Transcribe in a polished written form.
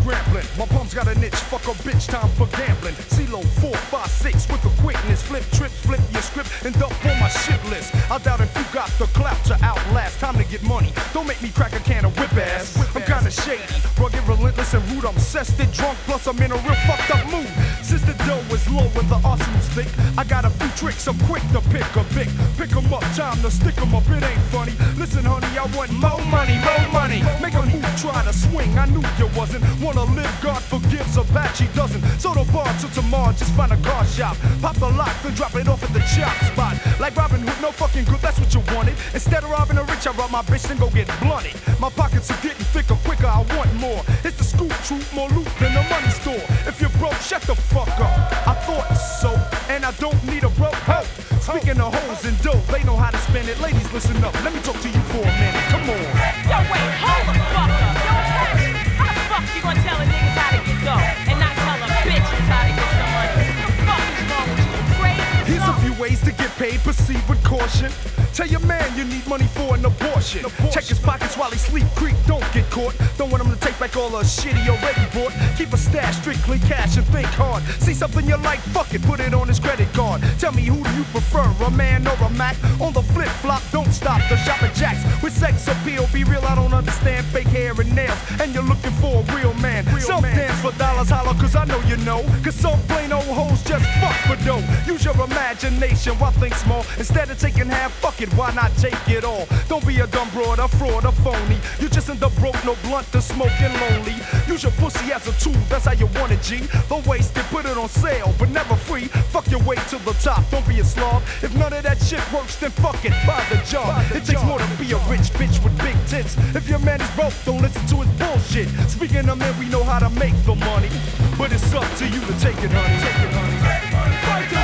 scrambling. My palms got an itch, fuck a bitch, time for gambling. CeeLo 4, 5, 6 with the quickness. Flip, trip, flip your script and dump on my shit list. I doubt if you got the clout to outlast. Time to get money, don't make me crack a can of whip ass. I'm kinda shady, rugged, relentless and rude. I'm cested, drunk, plus I'm in a real fucked up mood. Since the dough is low and the arsenal's thick, I got a few tricks, I'm quick to pick a Vic. Pick 'em up, time to stick 'em up, it ain't funny. Listen honey, I want more money, more money. Make a move, try to swing, I knew you wasn't. Wanna live, God forgives, Apache doesn't. So the bar to tomorrow, just find a car shop. Pop the lock, then drop it off at the chop spot. Like Robin Hood, no fucking good, that's what you wanted. Instead of robbing a rich, I rob my bitch, then go get blunted. My pockets are getting thicker, quicker, I want more. It's the scoop troop, more loot than the money store. If you're broke, shut the fuck up. I thought so, and I don't need a broke hoe. Speaking of hoes and dough, they know how to spend it. Ladies, listen up, let me talk to you for a minute, come on. Yo, wait, hold the fuck up. Yo, hey, how the fuck you gonna tell a niggas how to get dough and not tell a bitch how to get some money? What the fuck is wrong with you? Crazy? Here's a few ways to get paid, proceed with caution. Tell your man you need money for an abortion. Check his pockets while he sleep, creep, don't get caught. Don't want him to take back all the shit he already bought. Keep a stash, strictly cash and think hard. See something you like, fuck it, put it on his credit card. Tell me who do you prefer, a man or a Mac? On the flip flop, don't stop the shop at Jack's. With sex appeal, be real, I don't understand fake hair and nails. And you're looking for a real man. Some dance for dollars, holler, cause I know you know. Cause some plain old hoes just fuck for dough. Use your imagination, why think small? Instead of taking half, fuck it, why not take it all? Don't be a dumb broad, a fraud, a phony. You just end up broke, no blunt to smoke and lonely. Use your pussy as a tool, that's how you want it, G. Don't waste it, put it on sale, but never free. Fuck your way to the top, don't be a slob. If none of that shit works, then fuck it, find a job. It takes more to be a rich bitch with big tits. If your man is broke, don't listen to his bullshit. Speaking of men, we know how to make the money, but it's up to you to take it, honey. Take it, honey.